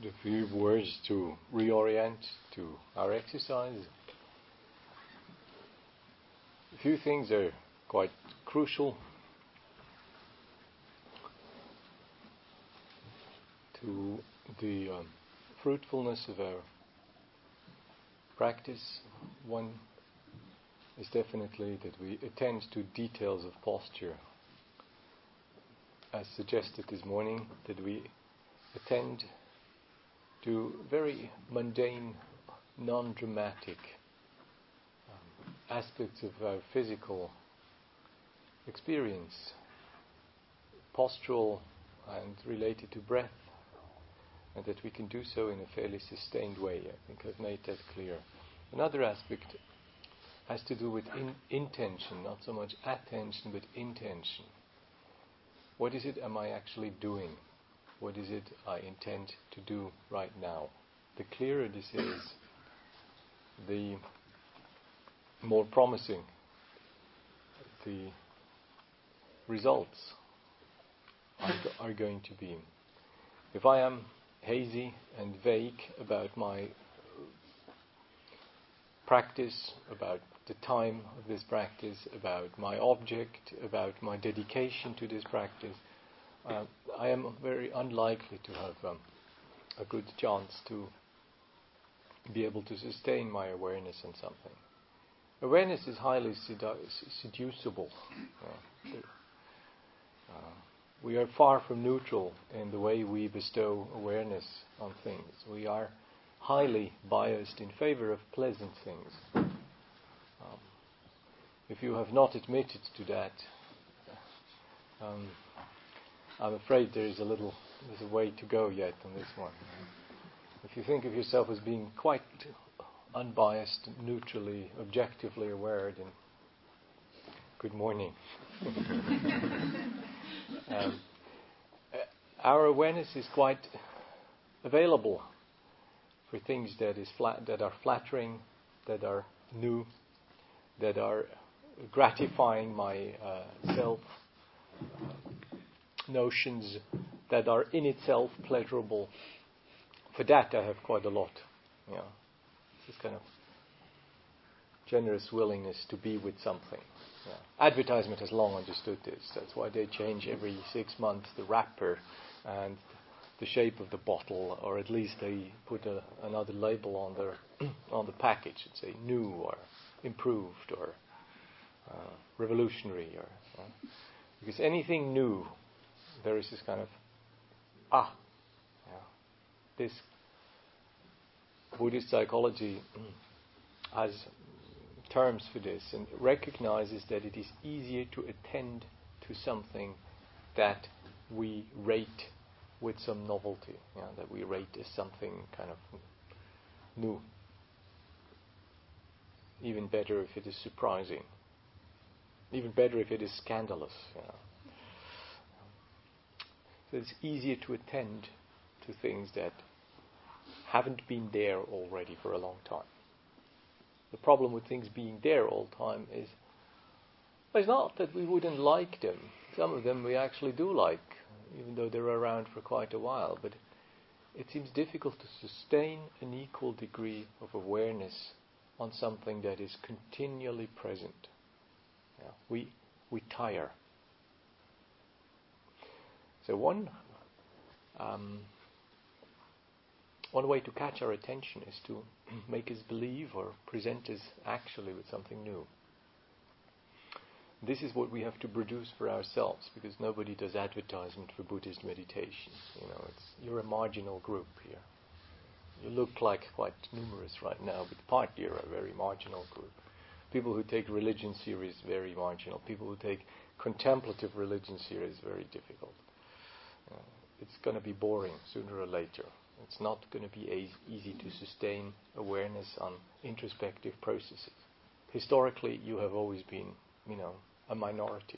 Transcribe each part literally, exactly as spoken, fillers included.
a few words to reorient to our exercise. A few things are quite crucial to the um, fruitfulness of our practice. One is definitely that we attend to details of posture. As suggested this morning, that we attend to very mundane, non-dramatic um, aspects of our physical experience, postural and related to breath, and that we can do so in a fairly sustained way. I think I've made that clear. Another aspect has to do with in- intention, not so much attention, but intention. What is it am I actually doing? What is it I intend to do right now? The clearer this is, the more promising the results are, go- are going to be. If I am hazy and vague about my practice, about the time of this practice, about my object, about my dedication to this practice, uh, I am very unlikely to have um, a good chance to be able to sustain my awareness on something. Awareness is highly sedu- seducible. Uh, uh, we are far from neutral in the way we bestow awareness on things. We are highly biased in favor of pleasant things. Um, if you have not admitted to that, um, I'm afraid there is a little, there's a way to go yet on this one. If you think of yourself as being quite unbiased, neutrally, objectively aware, then good morning. um, our awareness is quite available for things that is flat, that are flattering, that are new, that are gratifying my uh, self uh, notions, that are in itself pleasurable. For that I have quite a lot. Yeah, this kind of generous willingness to be with something. Yeah. Advertisement has long understood this. That's why they change every six months the wrapper and the shape of the bottle, or at least they put a, another label on their on the package and say new or improved or uh, revolutionary, or uh, because anything new, there is this kind of ah, yeah, this Buddhist psychology has terms for this and recognizes that it is easier to attend to something that we rate with some novelty, yeah, that we rate as something kind of new. Even better if it is surprising. Even better if it is scandalous. Yeah. So it's easier to attend to things that haven't been there already for a long time. The problem with things being there all the time is, well, it's not that we wouldn't like them. Some of them we actually do like, even though they're around for quite a while. But it seems difficult to sustain an equal degree of awareness on something that is continually present. Yeah, we we tire. So one um, one way to catch our attention is to make us believe or present us actually with something new. This is what we have to produce for ourselves, because nobody does advertisement for Buddhist meditation. You know, it's you're a marginal group here. You look like quite numerous right now, but partly you're a very marginal group. People who take religion serious, very marginal. People who take contemplative religion serious, very difficult. Uh, it's going to be boring sooner or later. It's not going to be a- easy to sustain awareness on introspective processes. Historically, you have always been, you know, a minority.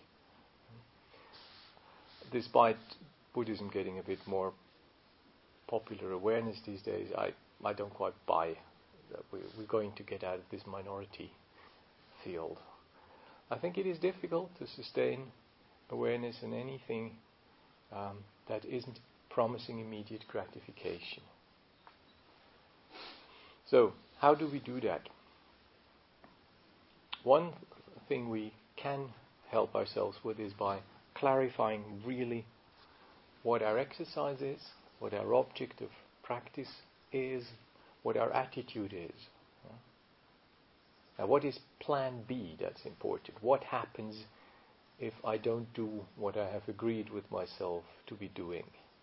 Despite Buddhism getting a bit more popular awareness these days, I, I don't quite buy that we, we're going to get out of this minority field. I think it is difficult to sustain awareness in anything um, that isn't promising immediate gratification. So, how do we do that? One thing we can help ourselves with is by clarifying really what our exercise is, what our object of practice is, what our attitude is. Now, what is plan B? That's important. What happens if I don't do what I have agreed with myself to be doing?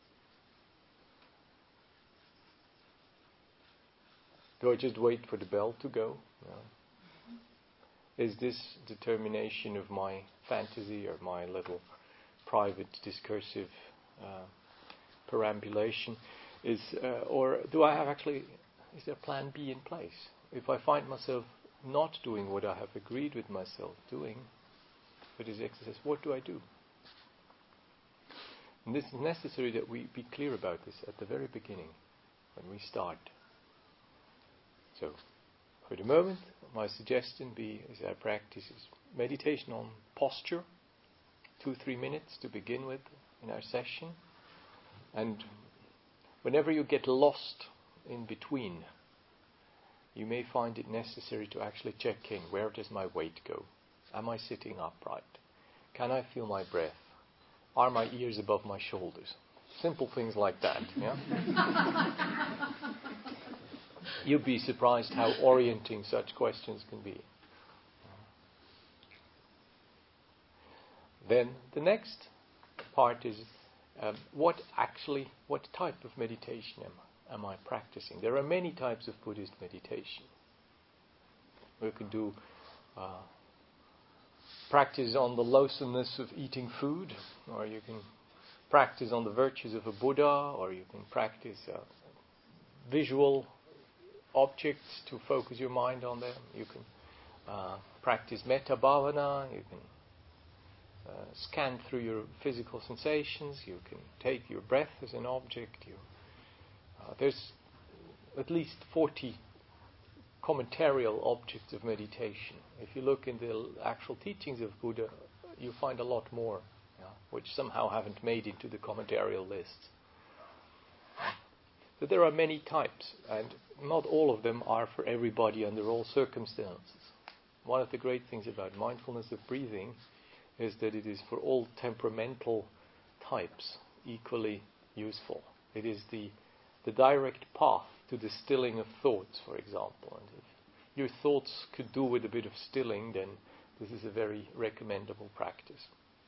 Do I just wait for the bell to go? No. Is this determination of my fantasy or my little private discursive uh, perambulation? Is uh, or do I have actually? Is there plan B in place? If I find myself not doing what I have agreed with myself doing, but is exercise, what do I do? And this is necessary that we be clear about this at the very beginning, when we start. So, for the moment, my suggestion be is our practice is meditation on posture, two, three minutes to begin with in our session. And whenever you get lost in between, you may find it necessary to actually check in. Where does my weight go? Am I sitting upright? Can I feel my breath? Are my ears above my shoulders? Simple things like that. Yeah? You'd be surprised how orienting such questions can be. Then the next part is um, what actually, what type of meditation am I? Am I practicing? There are many types of Buddhist meditation. We can do uh, practice on the loathsomeness of eating food, or you can practice on the virtues of a Buddha, or you can practice uh, visual objects to focus your mind on them. You can uh, practice metta bhavana. You can uh, scan through your physical sensations. You can take your breath as an object. You Uh, there's at least forty commentarial objects of meditation. If you look in the actual teachings of Buddha, you find a lot more, yeah, which somehow haven't made into the commentarial lists. So there are many types, and not all of them are for everybody under all circumstances. One of the great things about mindfulness of breathing is that it is for all temperamental types equally useful. It is the the direct path to the stilling of thoughts, for example. And if your thoughts could do with a bit of stilling, then this is a very recommendable practice.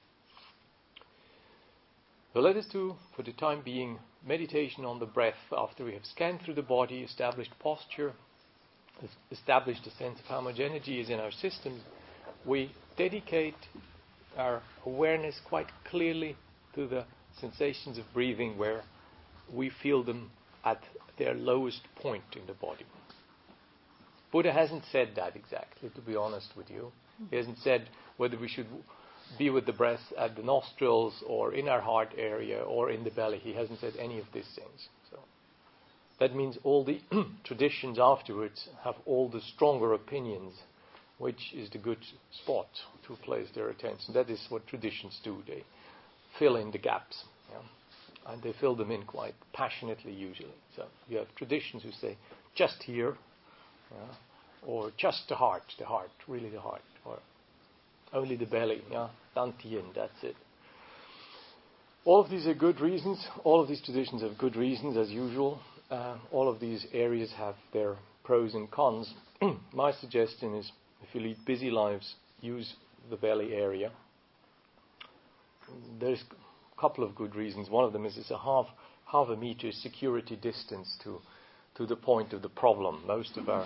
So let us do, for the time being, meditation on the breath after we have scanned through the body, established posture, established a sense of how much energy is in our systems. We dedicate our awareness quite clearly to the sensations of breathing where we feel them at their lowest point in the body. Buddha hasn't said that exactly, to be honest with you. He hasn't said whether we should be with the breath at the nostrils or in our heart area or in the belly. He hasn't said any of these things. So that means all the traditions afterwards have all the stronger opinions, which is the good spot to place their attention. That is what traditions do. They fill in the gaps. Yeah? And they fill them in quite passionately usually. So you have traditions who say, just here, yeah, or just the heart, the heart, really the heart, or only the belly, yeah, Dantian, that's it. All of these are good reasons. All of these traditions have good reasons, as usual. Uh, all of these areas have their pros and cons. My suggestion is, if you lead busy lives, use the belly area. There's couple of good reasons. One of them is it's a half half a meter security distance to to the point of the problem. Most of our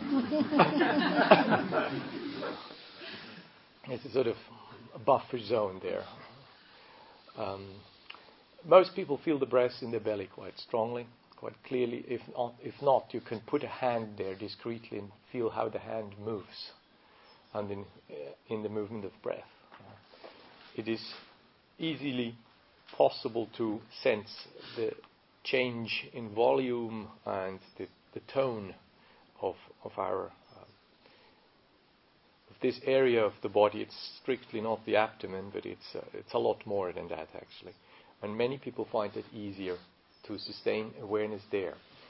it's a sort of a buffer zone there. Um, most people feel the breath in their belly quite strongly, quite clearly. If not, if not, you can put a hand there discreetly and feel how the hand moves, and in in the movement of breath, it is easily possible to sense the change in volume and the, the tone of of our uh, of this area of the body. It's strictly not the abdomen, but it's uh, it's a lot more than that actually. And many people find it easier to sustain awareness there.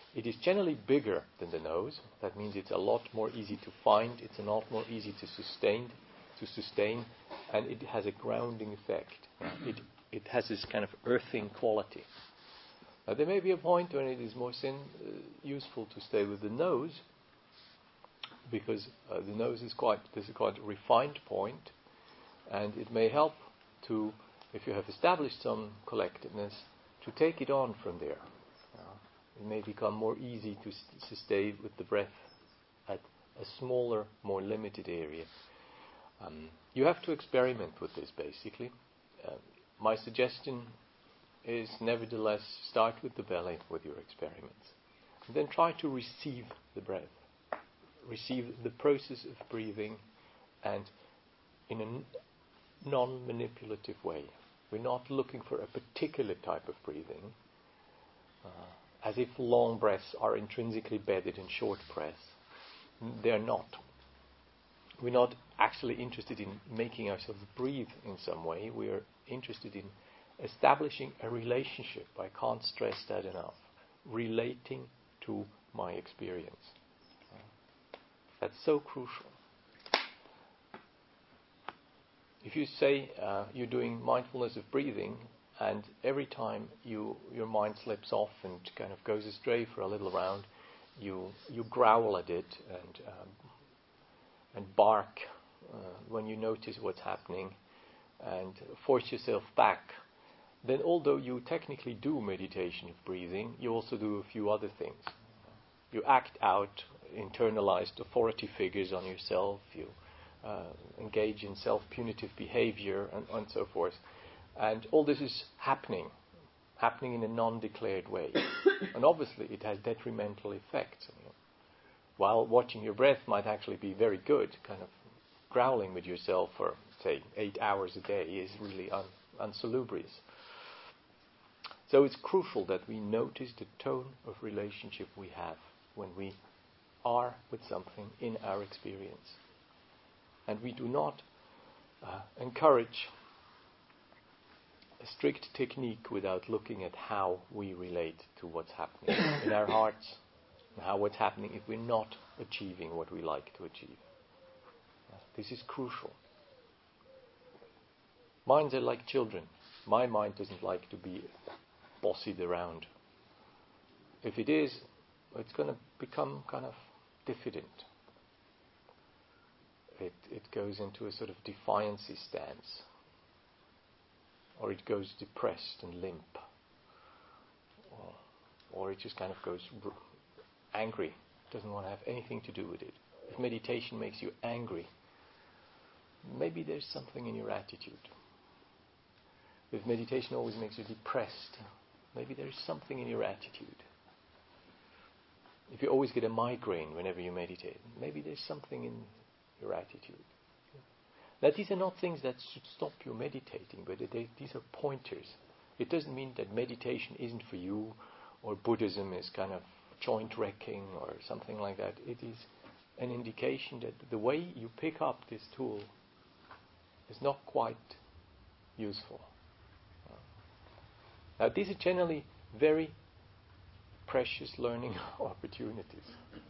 It is generally bigger than the nose. That means it's a lot more easy to find. It's a lot more easy to sustain, to sustain, and it has a grounding effect. It it has this kind of earthing quality. Now, there may be a point when it is more sin, uh, useful to stay with the nose, because uh, the nose is quite this is quite a refined point, and it may help to, if you have established some collectedness, to take it on from there. Uh, it may become more easy to, st- to stay with the breath at a smaller, more limited area. Um, you have to experiment with this, basically. Uh, my suggestion is, nevertheless, start with the belly with your experiments. And then try to receive the breath. Receive the process of breathing, and in a n- non-manipulative way. We're not looking for a particular type of breathing, uh, as if long breaths are intrinsically better than short breaths. They're not. We're not actually interested in making ourselves breathe in some way. We are interested in establishing a relationship. I can't stress that enough. Relating to my experience. That's so crucial. If you say uh, you're doing mindfulness of breathing, and every time you your mind slips off and kind of goes astray for a little round, you you growl at it and um, and bark uh, when you notice what's happening, and force yourself back, then although you technically do meditation of breathing, you also do a few other things. You act out internalized authority figures on yourself, you uh, engage in self-punitive behavior, and, and so forth. And all this is happening, happening in a non-declared way. And obviously it has detrimental effects. You know. While watching your breath might actually be very good, kind of growling with yourself for, say, eight hours a day is really un- unsalubrious. So it's crucial that we notice the tone of relationship we have when we are with something in our experience. And we do not uh, encourage a strict technique without looking at how we relate to what's happening in our hearts, and how what's happening if we're not achieving what we like to achieve. Uh, this is crucial. Minds are like children. My mind doesn't like to be bossied around. If it is, it's going to become kind of diffident. It it goes into a sort of defiancy stance, or it goes depressed and limp, or, or it just kind of goes r- angry, doesn't want to have anything to do with it. If meditation makes you angry, maybe there's something in your attitude. If meditation always makes you depressed, maybe there's something in your attitude. If you always get a migraine whenever you meditate, maybe there's something in your attitude. Now, these are not things that should stop you meditating, but they, these are pointers. It doesn't mean that meditation isn't for you, or Buddhism is kind of joint wrecking or something like that. It is an indication that the way you pick up this tool is not quite useful. Now, these are generally very precious learning opportunities. Yeah.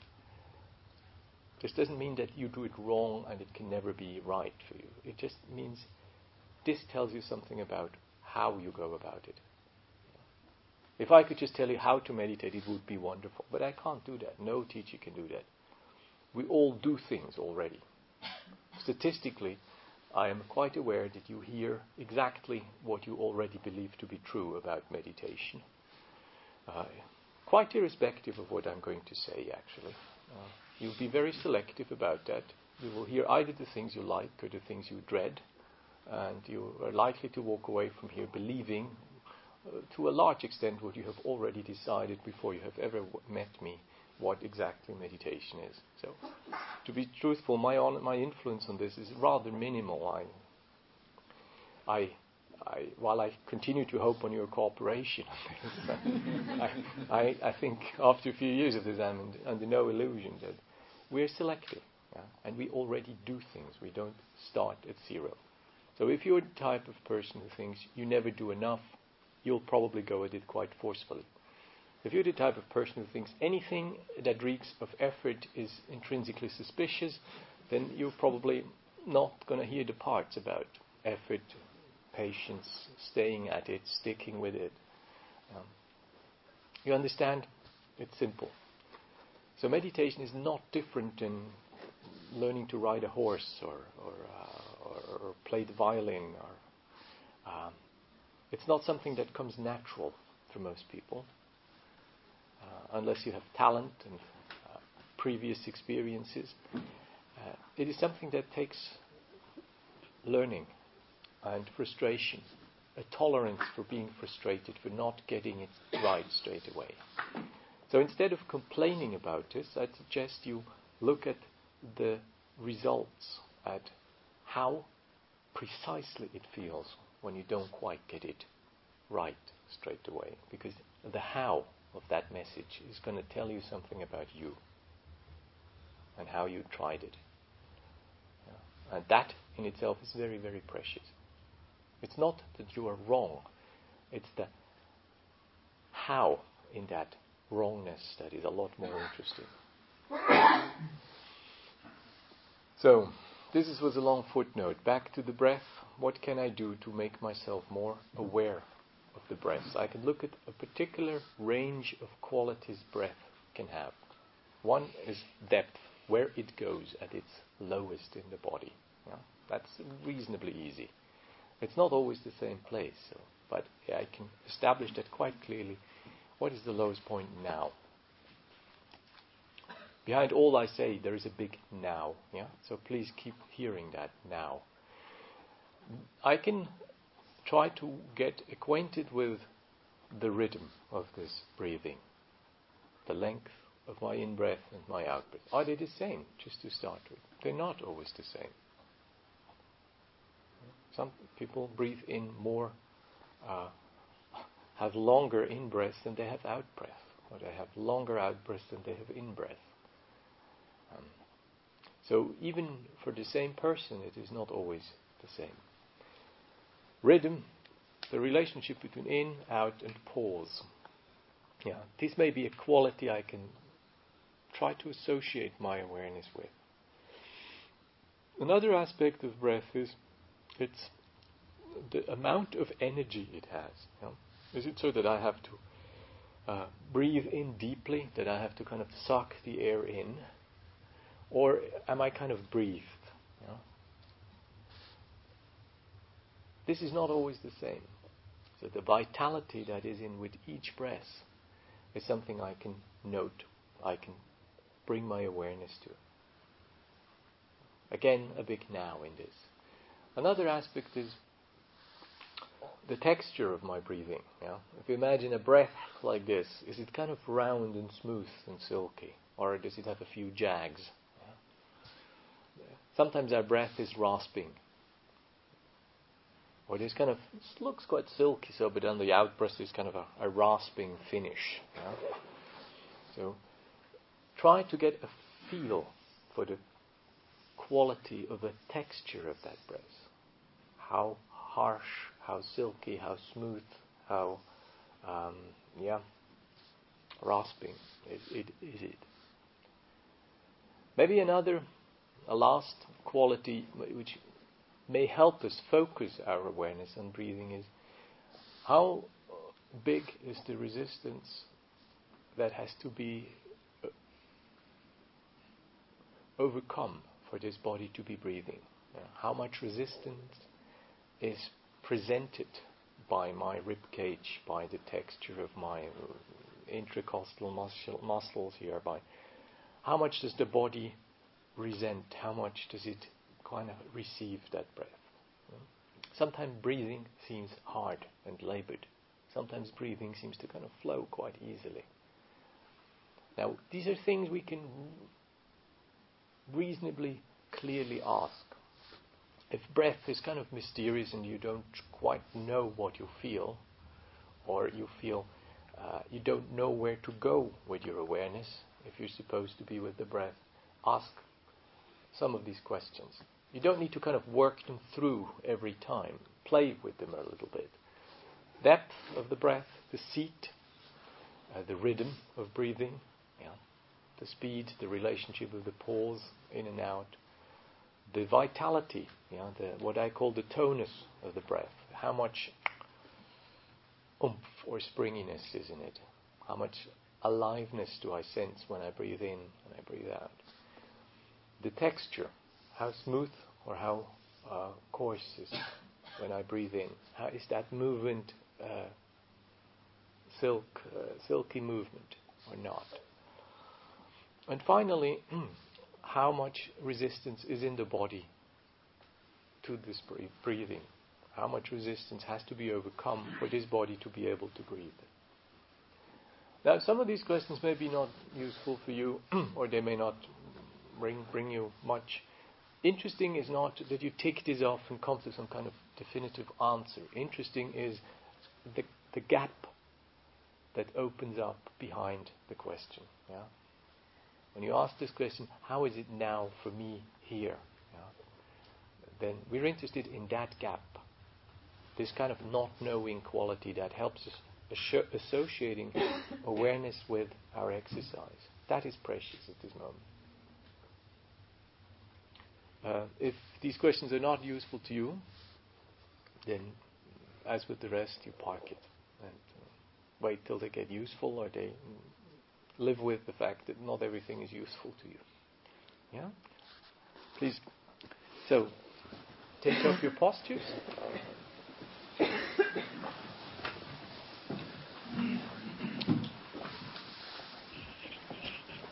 This doesn't mean that you do it wrong and it can never be right for you. It just means this tells you something about how you go about it. If I could just tell you how to meditate, it would be wonderful. But I can't do that. No teacher can do that. We all do things already. Statistically, I am quite aware that you hear exactly what you already believe to be true about meditation. Uh, quite irrespective of what I'm going to say, actually. Uh, you'll be very selective about that. You will hear either the things you like or the things you dread, and you are likely to walk away from here believing, uh, to a large extent, what you have already decided before you have ever w- met me, what exactly meditation is. So, to be truthful, my on, my influence on this is rather minimal. I, I, I, while I continue to hope on your cooperation, I, I, I think after a few years of this, I'm in, under no illusion that we're selective, yeah? And we already do things. We don't start at zero. So if you're the type of person who thinks you never do enough, you'll probably go at it quite forcefully. If you're the type of person who thinks anything that reeks of effort is intrinsically suspicious, then you're probably not going to hear the parts about effort, patience, staying at it, sticking with it. Um, you understand? It's simple. So meditation is not different than learning to ride a horse or or, uh, or, or play the violin. Or um, it's not something that comes natural for most people, uh, unless you have talent and uh, previous experiences. Uh, it is something that takes learning and frustration, a tolerance for being frustrated, for not getting it right straight away. So instead of complaining about this, I'd suggest you look at the results, at how precisely it feels when you don't quite get it right straight away. Because the how of that message is going to tell you something about you and how you tried it. Yeah. And that in itself is very, very precious. It's not that you are wrong. It's the how in that wrongness that is a lot more interesting. So, this is, was a long footnote. Back to the breath. What can I do to make myself more aware of the breath? I can look at a particular range of qualities breath can have. One is depth, where it goes at its lowest in the body. Yeah? That's reasonably easy. It's not always the same place, so, but yeah, I can establish that quite clearly. What is the lowest point now? Behind all I say, there is a big now. Yeah. So please keep hearing that now. I can try to get acquainted with the rhythm of this breathing, the length of my in-breath and my out-breath. Are they the same, just to start with? They're not always the same. Some people breathe in more, uh, have longer in-breath than they have out-breath, or they have longer out-breath than they have in-breath. Um, so even for the same person, it is not always the same. Rhythm, the relationship between in, out, and pause. Yeah, this may be a quality I can try to associate my awareness with. Another aspect of breath is it's the amount of energy it has. You know? Is it so that I have to uh, breathe in deeply, that I have to kind of suck the air in, or am I kind of breathed? You know? This is not always the same. So the vitality that is in with each breath is something I can note, I can bring my awareness to. Again, a big now in this. Another aspect is the texture of my breathing. Yeah? If you imagine a breath like this, is it kind of round and smooth and silky, or does it have a few jags? Yeah? Sometimes our breath is rasping, or this kind of it looks quite silky, so but on the out breath is kind of a, a rasping finish. Yeah? So try to get a feel for the quality of the texture of that breath. How harsh, how silky, how smooth, how um, yeah, rasping is it, is it. Maybe another, a last quality which may help us focus our awareness on breathing is how big is the resistance that has to be overcome for this body to be breathing. Uh, how much resistance is presented by my rib cage, by the texture of my intercostal muscle, muscles here, by how much does the body resent, how much does it kind of receive that breath. Sometimes breathing seems hard and labored. Sometimes breathing seems to kind of flow quite easily. Now, these are things we can reasonably clearly ask. If breath is kind of mysterious and you don't quite know what you feel, or you feel uh, you don't know where to go with your awareness, if you're supposed to be with the breath, ask some of these questions. You don't need to kind of work them through every time. Play with them a little bit. Depth of the breath, the seat, uh, the rhythm of breathing, yeah, the speed, the relationship of the pause in and out, the vitality, yeah, the what I call the tonus of the breath, how much oomph or springiness is in it, how much aliveness do I sense when I breathe in and I breathe out, the texture, how smooth or how uh, coarse is it when I breathe in, how is that movement uh, silk, uh, silky movement or not, and finally how much resistance is in the body to this breathing, how much resistance has to be overcome for this body to be able to breathe. Now, some of these questions may be not useful for you, or they may not bring bring you much. Interesting is not that you tick this off and come to some kind of definitive answer. Interesting is the the gap that opens up behind the question. Yeah. When you ask this question, how is it now for me here? Yeah, then we're interested in that gap, this kind of not knowing quality that helps us asso- associating awareness with our exercise. That is precious at this moment. Uh, if these questions are not useful to you, then, as with the rest, you park it and uh, wait till they get useful, or they live with the fact that not everything is useful to you. Yeah? Please. So, take up your postures.